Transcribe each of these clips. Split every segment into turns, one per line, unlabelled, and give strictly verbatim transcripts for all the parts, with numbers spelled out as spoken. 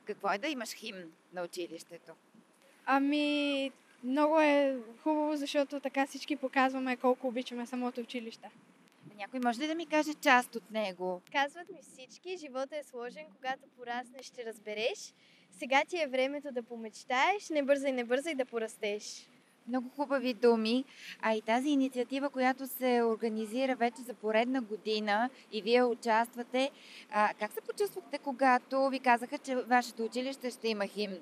Какво е да имаш химн на училището?
Ами, много е хубаво, защото така всички показваме колко обичаме самото училище.
Някой може ли да ми каже част от него?
Казват ми всички, живота е сложен, когато пораснеш ще разбереш. Сега ти е времето да помечтаеш, не бързай, не бързай да порастеш.
Много хубави думи. А и тази инициатива, която се организира вече за поредна година и вие участвате, а, как се почувствахте, когато ви казаха, че вашето училище ще има химн?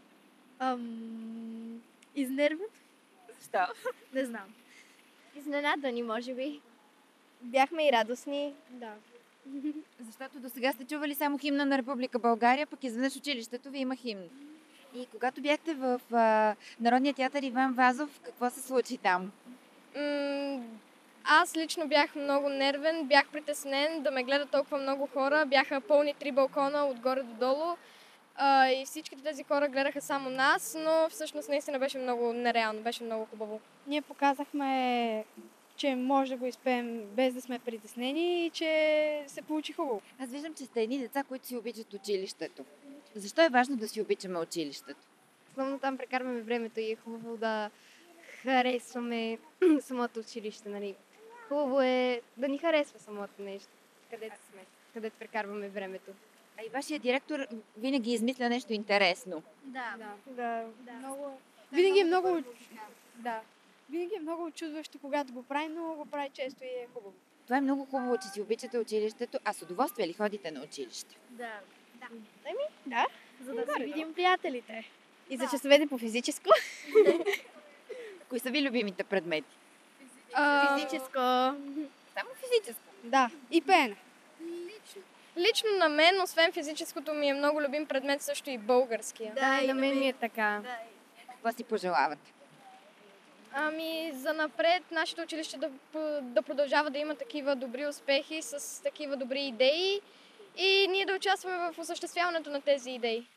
Ам... Изнервен?
Защо?
Не знам. Изненадани, може би. Бяхме и радостни.
Да.
Защото до сега сте чували само химна на Република България, пък изведнъж училището ви има химн. И когато бяхте в а, Народния театър Иван Вазов, какво се случи там?
М- аз лично бях много нервен, бях притеснен да ме гледат толкова много хора. Бяха пълни три балкона отгоре до долу. А, и всичките тези хора гледаха само нас, но всъщност наистина беше много нереално, беше много хубаво.
Ние показахме, че може да го изпеем без да сме притеснени и че се получи хубаво.
Аз виждам, че сте едни деца, които си обичат училището. Защо е важно да си обичаме училището?
Основно там прекарваме времето и е хубаво да харесваме самото училище, нали? Хубаво е да ни харесва самото нещо, където сме, където прекарваме времето.
А и вашия директор винаги измисля нещо интересно.
Да.
Да, да. Много... Винаги е много... Да. Винаги е много очудващо, когато го прави, но го прави често и е хубаво.
Това е много хубаво, че си обичате училището. А с удоволствие ли ходите на училище?
Да.
Да.
Ами,
Да.
за да си
Горе-долу.
видим приятелите. И за
Да.
часовете по физическо.
Кои са ви любимите предмети?
А,
Физическо.
Само физическо.
Да. И пеене.
Лично на мен, освен физическото ми е много любим предмет също и българския.
Да, и на мен ми е така.
Какво си пожелавате?
Ами, за напред нашето училище да, да продължава да има такива добри успехи с такива добри идеи и ние да участваме в осъществяването на тези идеи.